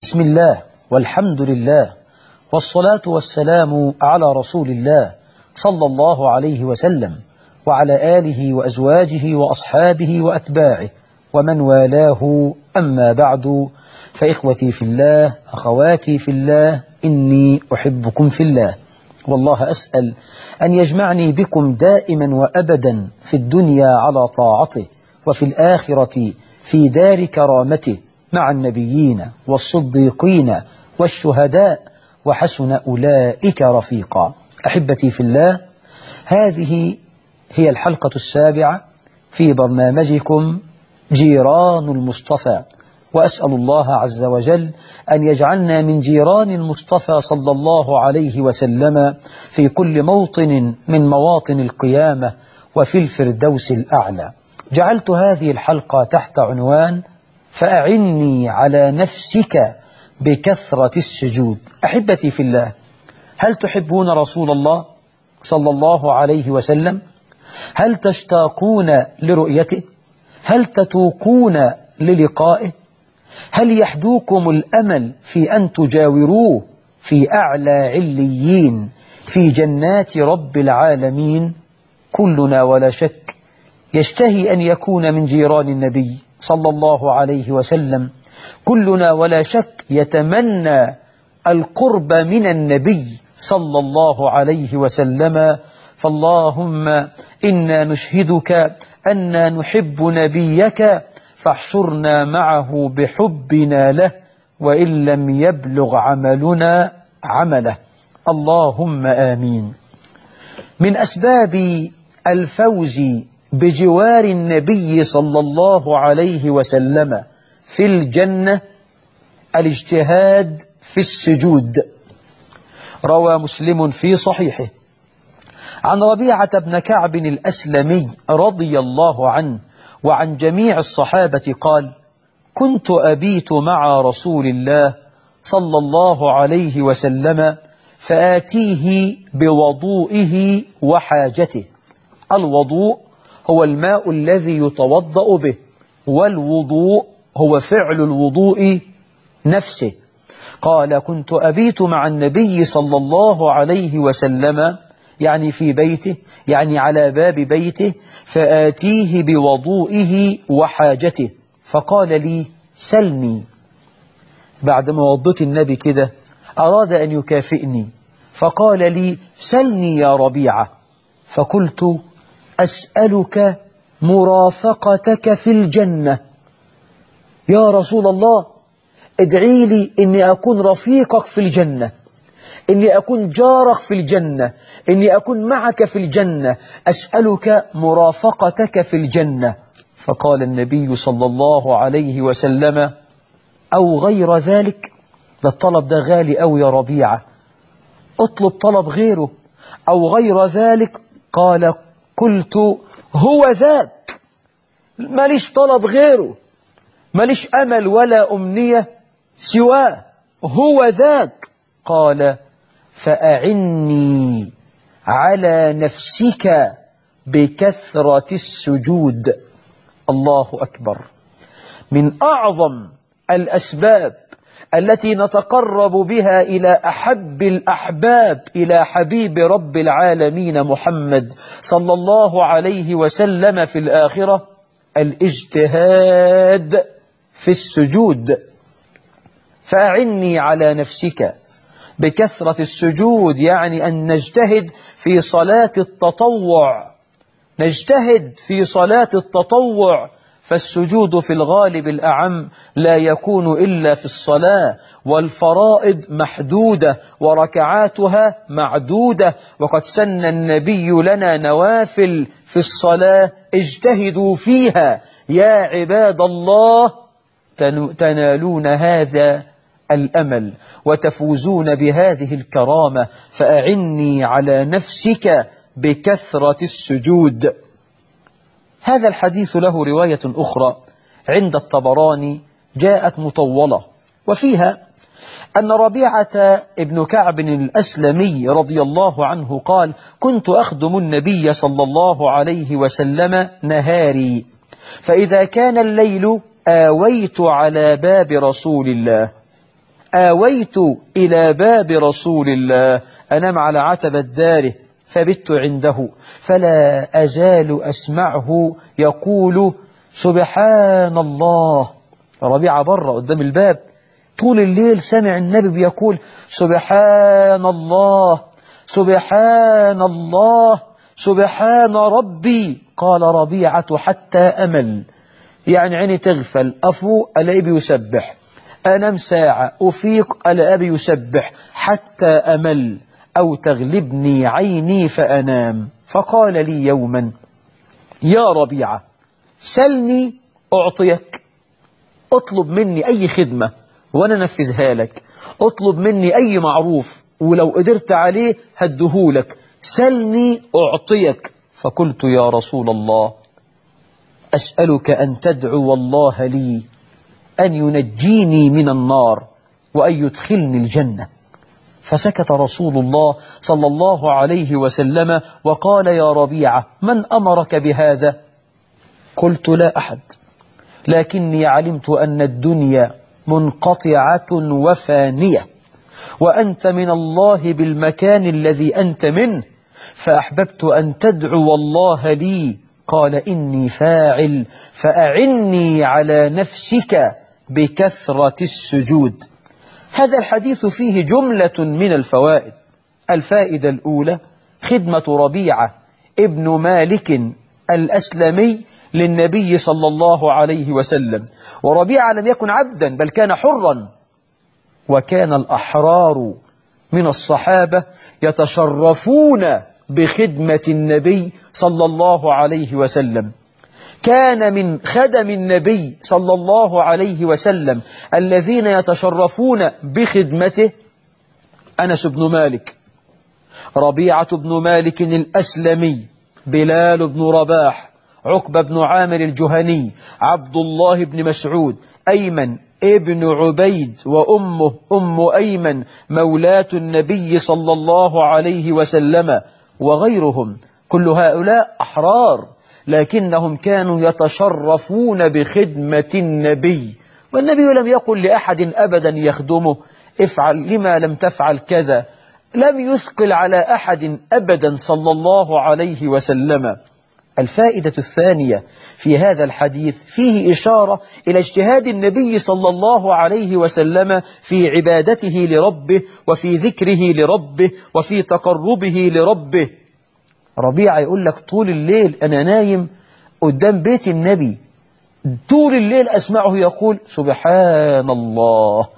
بسم الله والحمد لله والصلاة والسلام على رسول الله صلى الله عليه وسلم وعلى آله وأزواجه وأصحابه وأتباعه ومن والاه. أما بعد، فإخوتي في الله، أخواتي في الله، إني أحبكم في الله، والله أسأل أن يجمعني بكم دائما وأبدا في الدنيا على طاعته، وفي الآخرة في دار كرامته مع النبيين والصديقين والشهداء، وحسن أولئك رفيقا. أحبتي في الله، هذه هي الحلقة السابعة في برنامجكم جيران المصطفى، وأسأل الله عز وجل أن يجعلنا من جيران المصطفى صلى الله عليه وسلم في كل موطن من مواطن القيامة وفي الفردوس الأعلى. جعلت هذه الحلقة تحت عنوان فأعني على نفسك بكثرة السجود. أحبتي في الله، هل تحبون رسول الله صلى الله عليه وسلم؟ هل تشتاقون لرؤيته؟ هل تتوقون للقائه؟ هل يحدوكم الأمل في أن تجاوروه في أعلى عليين في جنات رب العالمين؟ كلنا ولا شك يشتهي أن يكون من جيران النبي صلى الله عليه وسلم، كلنا ولا شك يتمنى القرب من النبي صلى الله عليه وسلم. فاللهم إنا نشهدك أننا نحب نبيك، فاحشرنا معه بحبنا له وإن لم يبلغ عملنا عمله. اللهم آمين. من أسباب الفوز بجوار النبي صلى الله عليه وسلم في الجنة الاجتهاد في السجود. روى مسلم في صحيحه عن ربيعة بن كعب الأسلمي رضي الله عنه وعن جميع الصحابة قال: كنت أبيت مع رسول الله صلى الله عليه وسلم فآتيه بوضوئه وحاجته. الوضوء هو الماء الذي يتوضأ به، والوضوء هو فعل الوضوء نفسه. قال: كنت أبيت مع النبي صلى الله عليه وسلم، يعني في بيته، يعني على باب بيته، فآتيه بوضوئه وحاجته، فقال لي: سلني. بعدما وضت النبي كده أراد أن يكافئني، فقال لي: سلني يا ربيعة. فقلت: أسألك مرافقتك في الجنة. يا رسول الله، ادعي لي إني أكون رفيقك في الجنة، إني أكون جارك في الجنة، إني أكون معك في الجنة، أسألك مرافقتك في الجنة. فقال النبي صلى الله عليه وسلم: أو غير ذلك. ده الطلب ده غالي أوي يا ربيعة، اطلب طلب غيره. أو غير ذلك. قال: قلت: هو ذاك، ماليش طلب غيره، ماليش أمل ولا أمنية سواه، هو ذاك. قال: فأعني على نفسك بكثرة السجود. الله أكبر. من أعظم الأسباب التي نتقرب بها إلى أحب الأحباب إلى حبيب رب العالمين محمد صلى الله عليه وسلم في الآخرة الاجتهاد في السجود. فأعني على نفسك بكثرة السجود، يعني أن نجتهد في صلاة التطوع، نجتهد في صلاة التطوع. فالسجود في الغالب الأعم لا يكون إلا في الصلاة، والفرائض محدودة وركعاتها معدودة، وقد سن النبي لنا نوافل في الصلاة اجتهدوا فيها يا عباد الله تنالون هذا الأمل وتفوزون بهذه الكرامة. فأعني على نفسك بكثرة السجود. هذا الحديث له رواية أخرى عند الطبراني جاءت مطولة، وفيها أن ربيعة ابن كعب الأسلمي رضي الله عنه قال: كنت أخدم النبي صلى الله عليه وسلم نهاري، فإذا كان الليل آويت على باب رسول الله. آويت إلى باب رسول الله، أنام على عتبة داره فبت عنده، فلا أزال أسمعه يقول سبحان الله. ربيعة بره قدام الباب طول الليل سمع النبي بيقول سبحان الله سبحان الله سبحان ربي. قال ربيعة حتى أمل، يعني عيني تغفل، أفوق ألاقيه بيسبح، أنام ساعة أفيق ألاقيه بيسبح حتى أمل أو تغلبني عيني فأنام. فقال لي يوما يا ربيعة سلني أعطيك، اطلب مني أي خدمة وأنا نفذها لك، اطلب مني أي معروف ولو قدرت عليه هدهولك، سلني أعطيك. فقلت يا رسول الله أسألك أن تدعو الله لي أن ينجيني من النار وأن يدخلني الجنة. فسكت رسول الله صلى الله عليه وسلم وقال يا ربيعة من أمرك بهذا؟ قلت لا أحد، لكني علمت أن الدنيا منقطعة وفانية وأنت من الله بالمكان الذي أنت منه، فأحببت أن تدعو الله لي. قال إني فاعل، فأعني على نفسك بكثرة السجود. هذا الحديث فيه جملة من الفوائد. الفائدة الأولى خدمة ربيعة ابن مالك الأسلمي للنبي صلى الله عليه وسلم. وربيعة لم يكن عبدا بل كان حرا، وكان الأحرار من الصحابة يتشرفون بخدمة النبي صلى الله عليه وسلم. كان من خدم النبي صلى الله عليه وسلم الذين يتشرفون بخدمته أنس بن مالك، ربيعة بن مالك الأسلمي، بلال بن رباح، عقبة بن عامر الجهني، عبد الله بن مسعود، أيمن ابن عبيد، وأمه أم أيمن مولاة النبي صلى الله عليه وسلم، وغيرهم. كل هؤلاء أحرار لكنهم كانوا يتشرفون بخدمة النبي، والنبي لم يقل لأحد أبدا يخدمه افعل لما لم تفعل كذا، لم يثقل على أحد أبدا صلى الله عليه وسلم. الفائدة الثانية في هذا الحديث فيه إشارة إلى اجتهاد النبي صلى الله عليه وسلم في عبادته لربه وفي ذكره لربه وفي تقربه لربه. ربيعة يقول لك طول الليل أنا نايم قدام بيت النبي، طول الليل أسمعه يقول سبحان الله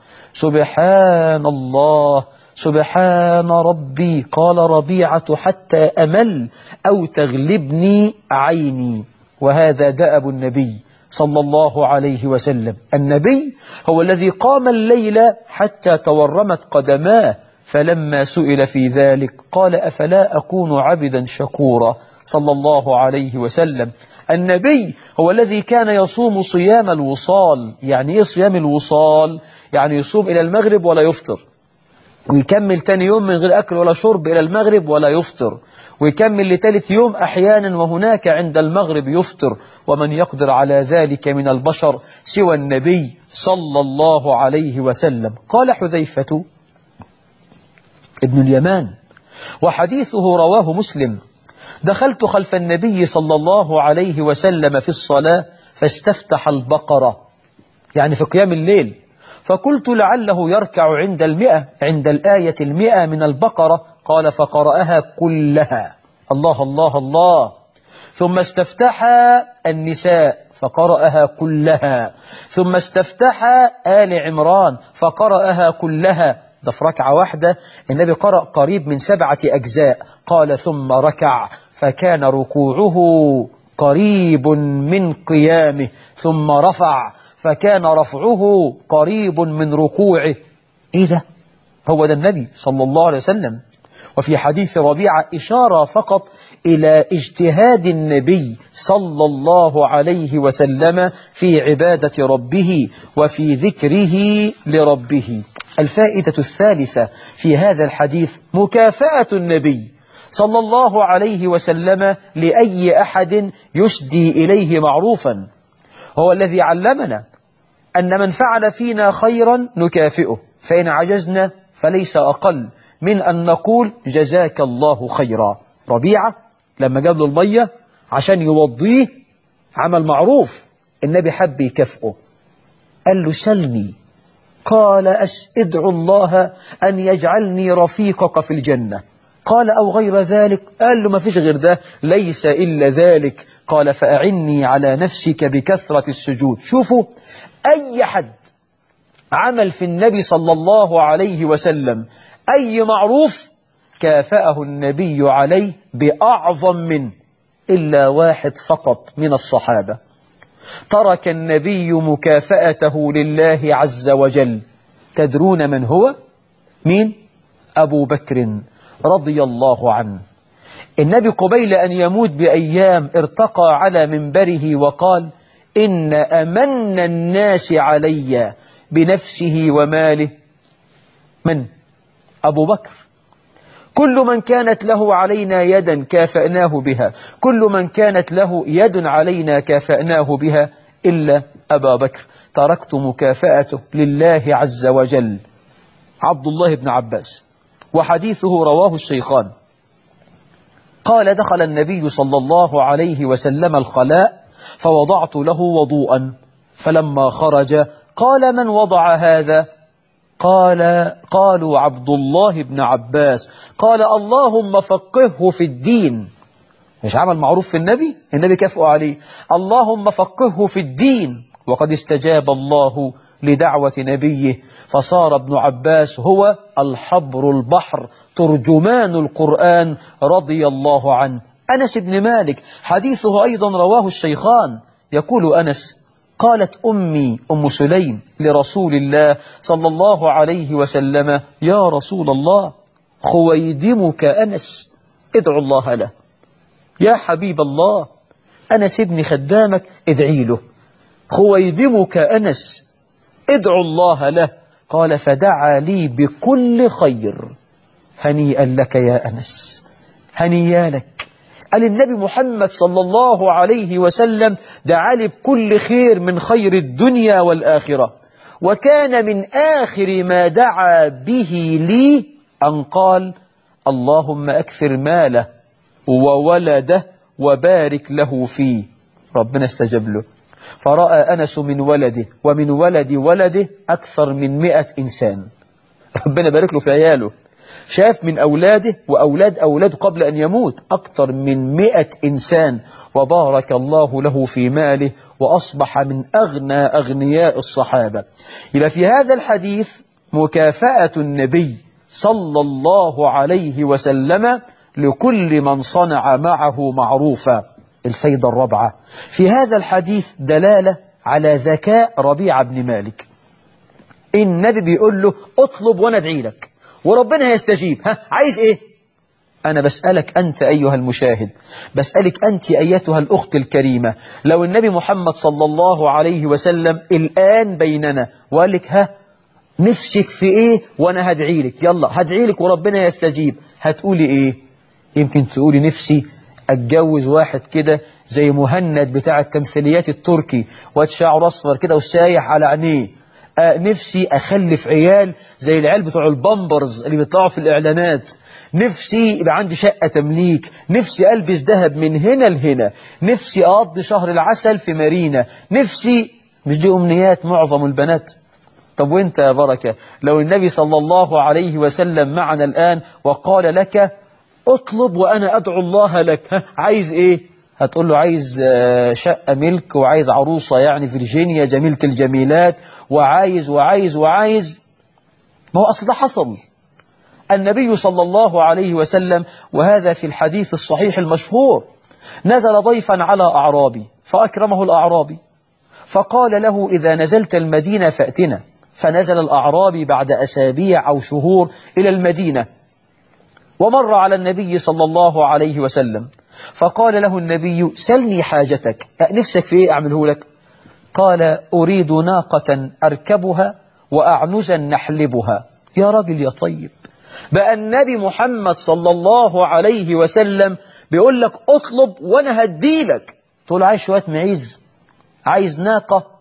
سبحان الله سبحان ربي. قال ربيعة حتى أمل أو تغلبني عيني. وهذا دأب النبي صلى الله عليه وسلم. النبي هو الذي قام الليل حتى تورمت قدماه، فلما سئل في ذلك قال أفلا أكون عبدا شكورا صلى الله عليه وسلم. النبي هو الذي كان يصوم صيام الوصال. يعني إيه صيام الوصال؟ يعني يصوم إلى المغرب ولا يفطر، ويكمل تاني يوم من غير أكل ولا شرب إلى المغرب ولا يفطر، ويكمل لثالث يوم أحيانا وهناك عند المغرب يفطر. ومن يقدر على ذلك من البشر سوى النبي صلى الله عليه وسلم. قال حذيفة ابن اليمان وحديثه رواه مسلم دخلت خلف النبي صلى الله عليه وسلم في الصلاة فاستفتح البقرة، يعني في قيام الليل، فقلت لعله يركع عند الآية 100 من البقرة. قال فقرأها كلها. الله الله الله. ثم استفتح النساء فقرأها كلها، ثم استفتح آل عمران فقرأها كلها. ده في ركعة واحدة النبي قرأ قريب من 7 أجزاء. قال ثم ركع فكان ركوعه قريب من قيامه، ثم رفع فكان رفعه قريب من ركوعه. إيه ده؟ هو ده النبي صلى الله عليه وسلم. وفي حديث ربيعة إشارة فقط إلى اجتهاد النبي صلى الله عليه وسلم في عبادة ربه وفي ذكره لربه. الفائدة الثالثة في هذا الحديث مكافأة النبي صلى الله عليه وسلم لأي أحد يسدي إليه معروفا. هو الذي علمنا أن من فعل فينا خيرا نكافئه، فإن عجزنا فليس أقل من أن نقول جزاك الله خيرا. ربيعة لما جاب له المية عشان يوضيه عمل معروف، النبي حب يكافئه، قال له سلني، قال ادعو الله أن يجعلني رفيقك في الجنة. قال أو غير ذلك؟ قال له ما فيش غير ده، ليس إلا ذلك. قال فأعني على نفسك بكثرة السجود. شوفوا أي حد عمل في النبي صلى الله عليه وسلم أي معروف كافأه النبي عليه بأعظم منه، إلا واحد فقط من الصحابة ترك النبي مكافأته لله عز وجل. تدرون من هو؟ مين؟ أبو بكر رضي الله عنه. النبي قبيل أن يموت بأيام ارتقى على منبره وقال إن أمن الناس علي بنفسه وماله من؟ أبو بكر. كل من كانت له علينا يدا كافأناه بها، كل من كانت له يد علينا كافأناه بها إلا أبا بكر. تركت مكافأته لله عز وجل. عبد الله بن عباس وحديثه رواه الشيخان قال دخل النبي صلى الله عليه وسلم الخلاء فوضعت له وضوءا، فلما خرج قال من وضع هذا؟ قالوا عبد الله بن عباس. قال اللهم فقهه في الدين. مش عمل معروف في النبي؟ النبي كافئه عليه، اللهم فقهه في الدين. وقد استجاب الله لدعوة نبيه، فصار ابن عباس هو الحبر البحر ترجمان القرآن رضي الله عنه. أنس بن مالك حديثه أيضا رواه الشيخان، يقول أنس قالت أمي أم سليم لرسول الله صلى الله عليه وسلم يا رسول الله خويدمك أنس ادعو الله له. يا حبيب الله أنس ابن خدامك ادعي له، خويدمك أنس ادعو الله له. قال فدعا لي بكل خير. هنيئا لك يا أنس، هنيئا لك. قال النبي محمد صلى الله عليه وسلم دعا لي بكل خير من خير الدنيا والآخرة. وكان من آخر ما دعا به لي أن قال اللهم أكثر ماله وولده وبارك له فيه. ربنا استجاب له، فرأى أنس من ولده ومن ولد ولده أكثر من 100 إنسان. ربنا بارك له في عياله، شاف من أولاده وأولاد أولاده قبل أن يموت أكثر من 100 إنسان، وبارك الله له في ماله وأصبح من أغنى أغنياء الصحابة. يبقى في هذا الحديث مكافأة النبي صلى الله عليه وسلم لكل من صنع معه معروفا. الفايدة الرابعة في هذا الحديث دلالة على ذكاء ربيعة بن مالك. النبي بيقول له اطلب وانا ادعي لك وربنا هيستجيب. عايز ايه؟ انا بسألك انت ايها المشاهد، بسألك انت ايتها الاخت الكريمة، لو النبي محمد صلى الله عليه وسلم الان بيننا وقال لك نفسك في ايه وانا هدعي لك، يلا هدعي لك وربنا يستجيب، هتقولي ايه؟ يمكن تقولي نفسي اتجوز واحد كده زي مهند بتاع التمثيليات التركي، واد شعره اصفر كده وسايح على عينيه. نفسي اخلف عيال زي العيال بتوع البامبرز اللي بيطلعوا في الاعلانات. نفسي يبقى عندي شقة تمليك. نفسي البس ذهب من هنا لهنا. نفسي اقضي شهر العسل في مارينا. نفسي. مش دي امنيات معظم البنات؟ طب وانت يا بركة لو النبي صلى الله عليه وسلم معنا الآن وقال لك اطلب وأنا أدعو الله لك، عايز إيه؟ هتقول له عايز شقة ملك، وعايز عروسة يعني فيرجينيا جميلة الجميلات، وعايز وعايز وعايز. ما هو أصل ده حصل. النبي صلى الله عليه وسلم وهذا في الحديث الصحيح المشهور نزل ضيفا على أعرابي فأكرمه الأعرابي فقال له إذا نزلت المدينة فأتنا. فنزل الأعرابي بعد أسابيع أو شهور إلى المدينة ومر على النبي صلى الله عليه وسلم فقال له النبي سلني حاجتك، نفسك في إيه أعمله لك؟ قال أريد ناقة أركبها وأعنزا نحلبها. يا راجل يا طيب، بقى النبي محمد صلى الله عليه وسلم بيقول لك اطلب وأنا هديلك، تقول عايز شوية معيز، عايز ناقة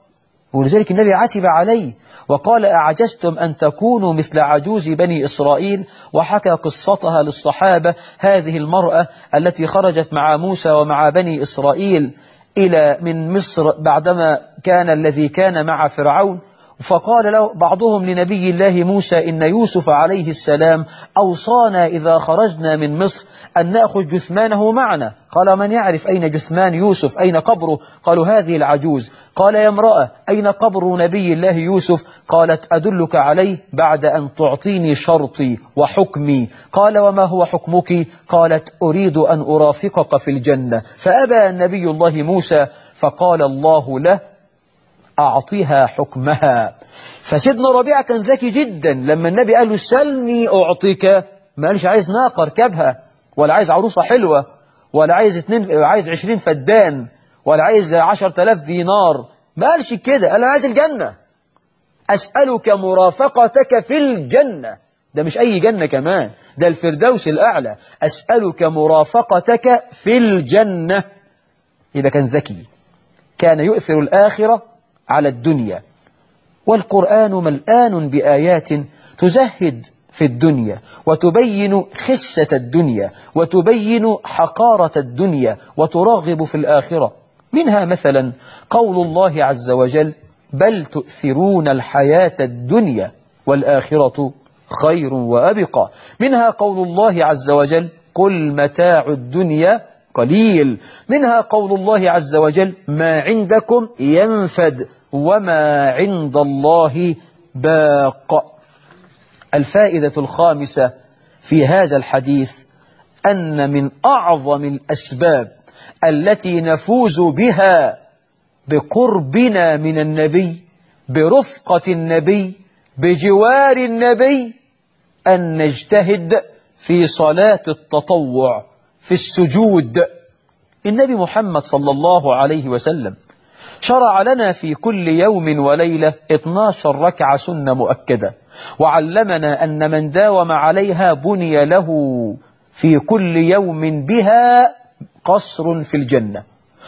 ولذلك النبي عتب عليه وقال: أعجزتم أن تكونوا مثل عجوز بني إسرائيل. وحكى قصتها للصحابة، هذه المرأة التي خرجت مع موسى ومع بني إسرائيل من مصر بعدما كان الذي كان مع فرعون. فقال له بعضهم لنبي الله موسى: إن يوسف عليه السلام أوصانا إذا خرجنا من مصر أن نأخذ جثمانه معنا. قال: من يعرف أين جثمان يوسف؟ أين قبره؟ قالوا: هذه العجوز. قال: يا امرأة، أين قبر نبي الله يوسف؟ قالت: أدلك عليه بعد أن تعطيني شرطي وحكمي. قال: وما هو حكمك؟ قالت: أريد أن أرافقك في الجنة. فأبى النبي الله موسى، فقال الله له: أعطيها حكمها. فسيدنا ربيعة كان ذكي جدا، لما النبي قال له: سلني أعطيك، ما قالش عايز ناقة اركبها، ولا عايز عروسة حلوة، ولا عايز 20 فدان، ولا عايز 10,000 دينار، ما قالش كده، قال: أنا عايز الجنة، أسألك مرافقتك في الجنة. ده مش أي جنة كمان، ده الفردوس الأعلى، أسألك مرافقتك في الجنة. يبقى كان ذكي، كان يؤثر الآخرة على الدنيا. والقرآن ملآن بآيات تزهد في الدنيا وتبين خسة الدنيا وتبين حقارة الدنيا وترغب في الآخرة. منها مثلا قول الله عز وجل: بل تؤثرون الحياة الدنيا والآخرة خير وأبقى. منها قول الله عز وجل: قل متاع الدنيا قليل. منها قول الله عز وجل: ما عندكم ينفد وما عند الله باق. الفائدة الخامسة في هذا الحديث أن من أعظم الأسباب التي نفوز بها بقربنا من النبي، برفقة النبي، بجوار النبي، أن نجتهد في صلاة التطوع، في السجود. النبي محمد صلى الله عليه وسلم شرع لنا في كل يوم وليلة 12 ركعة سنة مؤكدة، وعلمنا أن من داوم عليها بني له في كل يوم بها قصر في الجنة.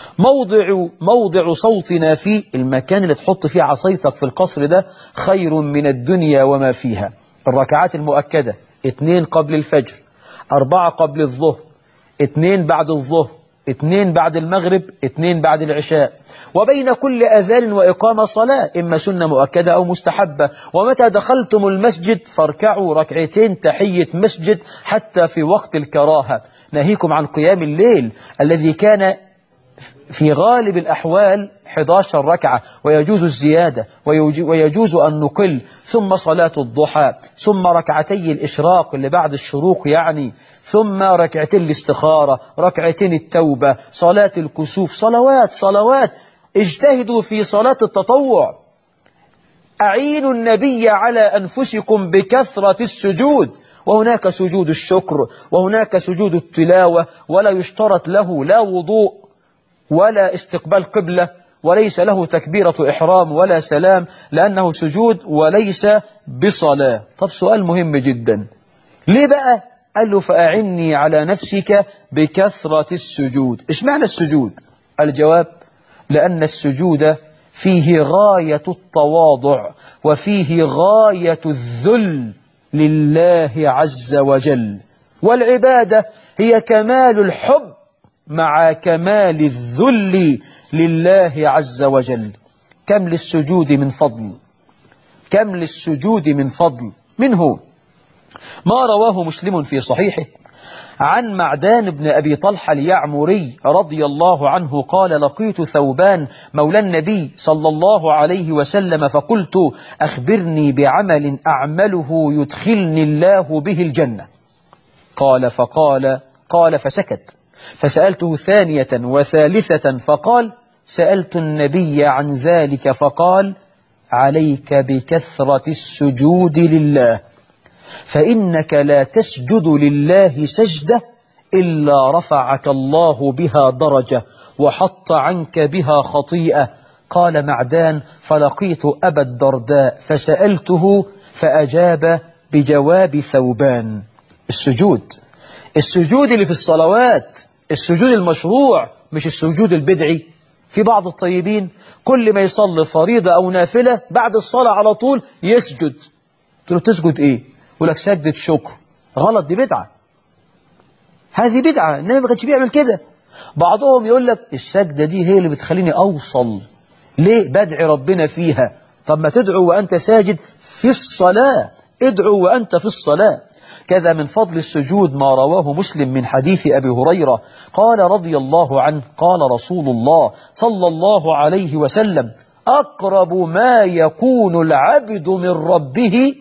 موضع صوتنا فيه، المكان اللي تحط فيه عصايتك في القصر ده، خير من الدنيا وما فيها. الركعات المؤكدة: 2 قبل الفجر، 4 قبل الظهر، 2 بعد الظهر، 2 بعد المغرب، 2 بعد العشاء. وبين كل أذان وإقامة صلاة، إما سنة مؤكدة أو مستحبة. ومتى دخلتم المسجد فاركعوا 2 ركعتين تحية مسجد حتى في وقت الكراهة. ناهيكم عن قيام الليل الذي كان في غالب الأحوال 11 ركعة، ويجوز الزيادة ويجوز أن نقل. ثم صلاة الضحى، ثم 2 ركعتي الإشراق اللي بعد الشروق يعني، ثم 2 ركعتي الاستخارة، 2 ركعتين التوبة، صلاة الكسوف. صلوات. اجتهدوا في صلاة التطوع. أعينوا النبي على أنفسكم بكثرة السجود. وهناك سجود الشكر، وهناك سجود التلاوة، ولا يشترط له لا وضوء ولا استقبال قبلة، وليس له تكبيرة إحرام ولا سلام، لأنه سجود وليس بصلاة. طب سؤال مهم جدا، ليه بقى؟ قال له: فأعني على نفسك بكثرة السجود. إيش معنى السجود؟ الجواب: لأن السجود فيه غاية التواضع، وفيه غاية الذل لله عز وجل. والعبادة هي كمال الحب مع كمال الذل لله عز وجل. كم للسجود من فضل، كم للسجود من فضل. منه ما رواه مسلم في صحيحه عن معدان بن أبي طلحة اليعمري رضي الله عنه قال: لقيت ثوبان مولى النبي صلى الله عليه وسلم فقلت: أخبرني بعمل أعمله يدخلني الله به الجنة. قال فسكت، فسألته 2 وثالثة فقال: سألت النبي عن ذلك فقال: عليك بكثرة السجود لله، فإنك لا تسجد لله سجدة إلا رفعك الله بها درجة وحط عنك بها خطيئة. قال معدان: فلقيت أبا الدرداء فسألته فأجاب بجواب ثوبان. السجود اللي في الصلوات، السجود المشروع، مش السجود البدعي. في بعض الطيبين كل ما يصلي فريضة أو نافلة بعد الصلاة على طول يسجد. قلت له تسجد إيه؟ يقول لك سجدة شكر. غلط، دي بدعة، هذه بدعة، النبي ما كانش بيعمل كده. بعضهم يقول لك السجدة دي هي اللي بتخليني أوصل، ليه؟ بدعي ربنا فيها. طب ما تدعو وأنت ساجد في الصلاة، ادعو وأنت في الصلاة. كذا من فضل السجود ما رواه مسلم من حديث أبي هريرة قال رضي الله عنه قال رسول الله صلى الله عليه وسلم أقرب ما يكون العبد من ربه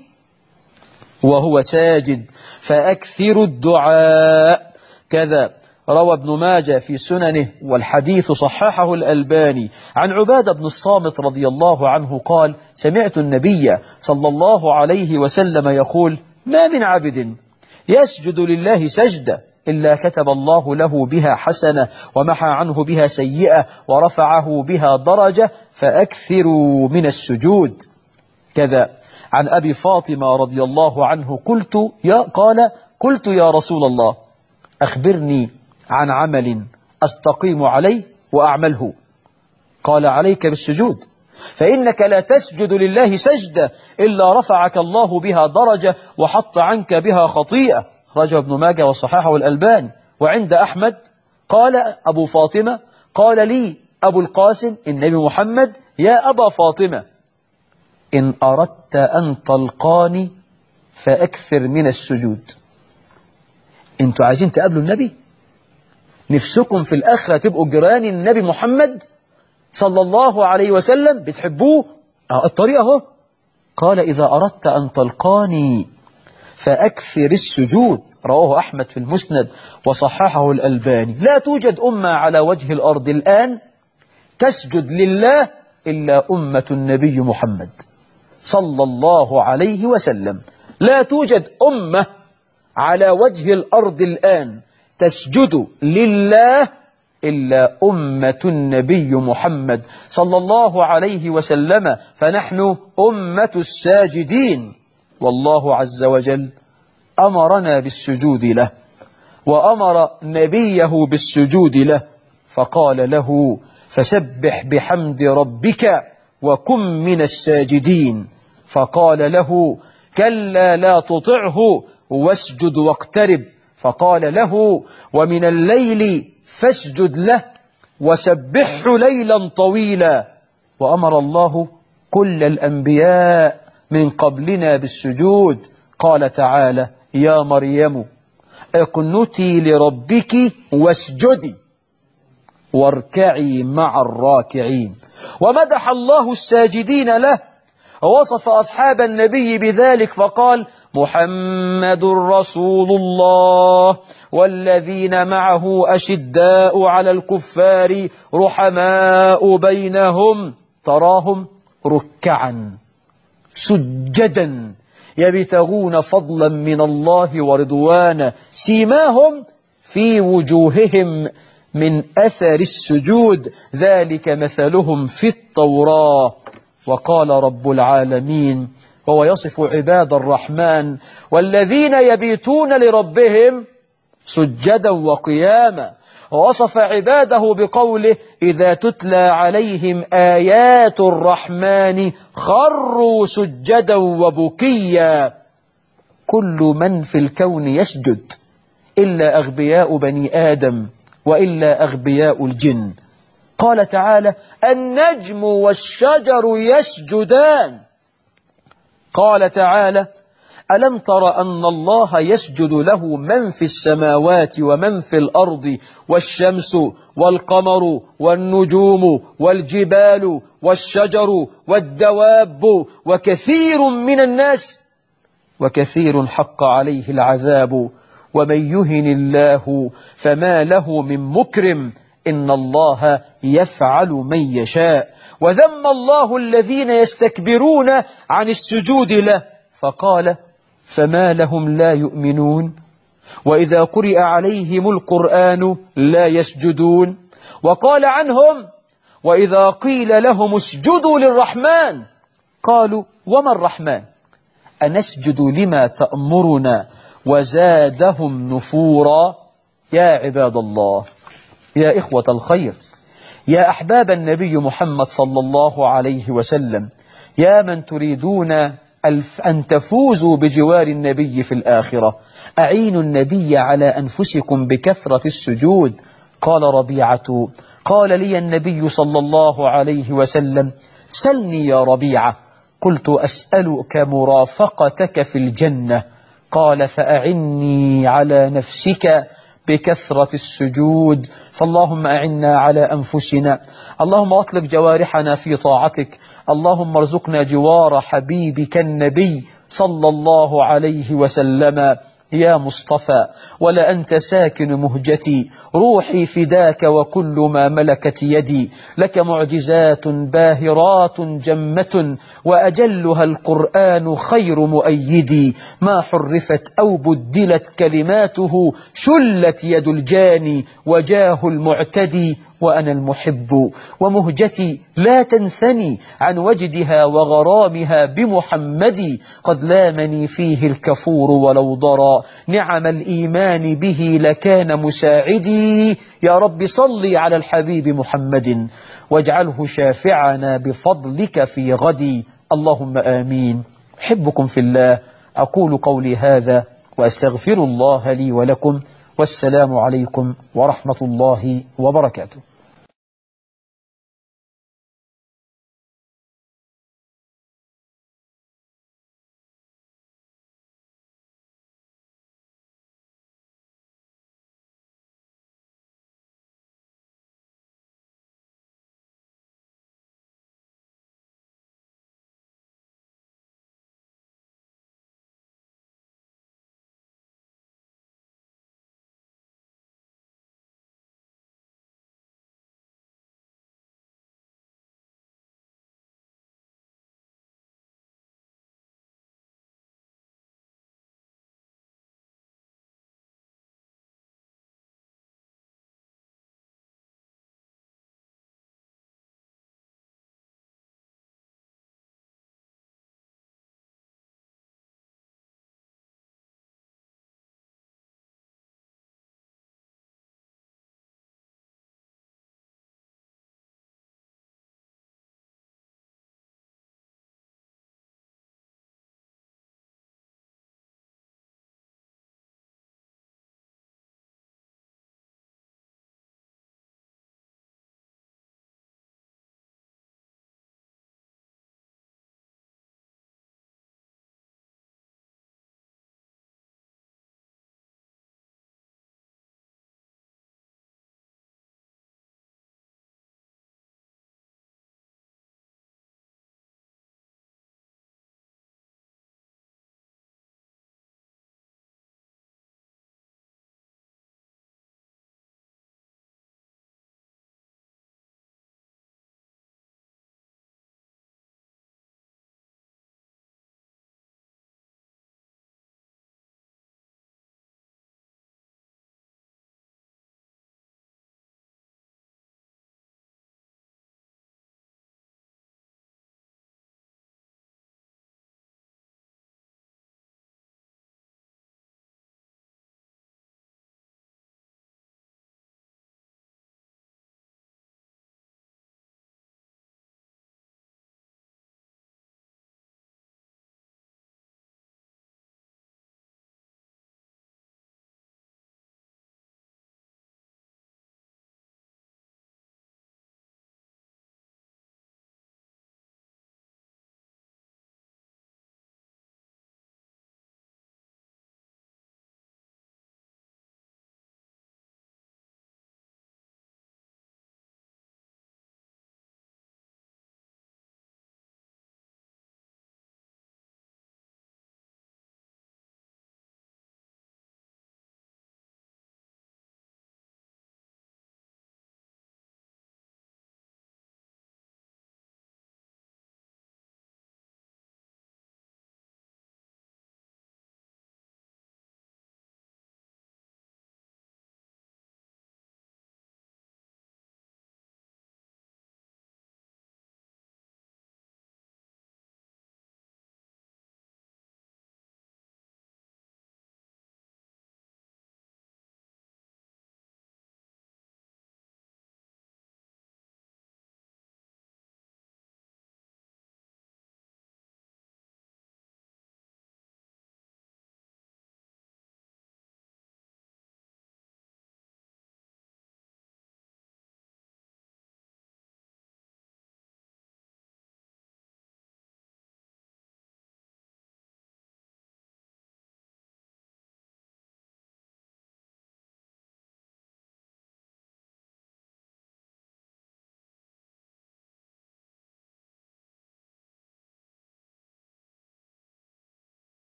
وهو ساجد فأكثر الدعاء. كذا روى ابن ماجه في سننه والحديث صححه الألباني عن عبادة بن الصامت رضي الله عنه قال سمعت النبي صلى الله عليه وسلم يقول ما من عبد يسجد لله سجدة إلا كتب الله له بها حسنة ومحى عنه بها سيئة ورفعه بها درجة فأكثروا من السجود. كذا عن أبي فاطمة رضي الله عنه قلت يا رسول الله أخبرني عن عمل أستقيم عليه وأعمله. قال عليك بالسجود فإنك لا تسجد لله سجدة إلا رفعك الله بها درجة وحط عنك بها خطيئة. خرجه ابن ماجه وصححه الألباني. وعند أحمد قال أبو فاطمة قال لي أبو القاسم النبي محمد يا أبا فاطمة إن أردت أن تلقاني فأكثر من السجود. انتوا عايزين تقابلوا النبي؟ نفسكم في الآخرة تبقوا جيران النبي محمد صلى الله عليه وسلم، بتحبوه؟ الطريقة اهو. قال إذا أردت أن تلقاني فأكثر السجود. رواه أحمد في المسند وصححه الألباني. لا توجد أمة على وجه الأرض الآن تسجد لله إلا أمة النبي محمد صلى الله عليه وسلم. لا توجد أمة على وجه الأرض الآن تسجد لله إلا أمة النبي محمد صلى الله عليه وسلم، فنحن أمة الساجدين. والله عز وجل أمرنا بالسجود له وأمر نبيه بالسجود له فقال له فسبح بحمد ربك وكن من الساجدين. فقال له كلا لا تطعه واسجد واقترب. فقال له ومن الليل فاسجد له وسبحه ليلا طويلا. وأمر الله كل الأنبياء من قبلنا بالسجود. قال تعالى يا مريم اقنتي لربك واسجدي واركعي مع الراكعين. ومدح الله الساجدين له ووصف أصحاب النبي بذلك فقال محمد رسول الله والذين معه أشداء على الكفار رحماء بينهم تراهم ركعا سجدا يبتغون فضلا من الله ورضوانا سيماهم في وجوههم من أثر السجود ذلك مثلهم في التوراة. وقال رب العالمين وهو يصف عباد الرحمن والذين يبيتون لربهم سجدا وقياما، ووصف عباده بقوله إذا تتلى عليهم آيات الرحمن خروا سجدا وبكيا. كل من في الكون يسجد إلا أغبياء بني آدم وإلا أغبياء الجن. قال تعالى النجم والشجر يسجدان. قال تعالى ألم تر أن الله يسجد له من في السماوات ومن في الأرض والشمس والقمر والنجوم والجبال والشجر والدواب وكثير من الناس وكثير حق عليه العذاب ومن يهن الله فما له من مكرم إن الله يفعل من يشاء. وذم الله الذين يستكبرون عن السجود له فقال فما لهم لا يؤمنون وإذا قرئ عليهم القرآن لا يسجدون. وقال عنهم وإذا قيل لهم اسجدوا للرحمن قالوا وما الرحمن أنسجد لما تأمرنا وزادهم نفورا. يا عباد الله يا إخوة الخير يا أحباب النبي محمد صلى الله عليه وسلم، يا من تريدون أن تفوزوا بجوار النبي في الآخرة، أعينوا النبي على أنفسكم بكثرة السجود. قال ربيعة: قال لي النبي صلى الله عليه وسلم: سلني يا ربيعة. قلت: أسألك مرافقتك في الجنة. قال: فأعني على نفسك بكثرة السجود. فاللهم أعنا على أنفسنا، اللهم أطلق جوارحنا في طاعتك، اللهم ارزقنا جوار حبيبك النبي صلى الله عليه وسلم. يا مصطفى، ولا أنت ساكن مهجتي، روحي فداك وكل ما ملكت يدي، لك معجزات باهرات جمة، وأجلها القرآن خير مؤيدي، ما حرفت أو بدلت كلماته، شلت يد الجاني وجاه المعتدي، وأنا المحب ومهجتي لا تنثني عن وجدها وغرامها بمحمد، قد لامني فيه الكفور ولو ضرى، نعم الإيمان به لكان مساعدي. يا رب صل على الحبيب محمد، واجعله شافعنا بفضلك في غدي، اللهم آمين. أحبكم في الله، أقول قولي هذا وأستغفر الله لي ولكم، والسلام عليكم ورحمة الله وبركاته.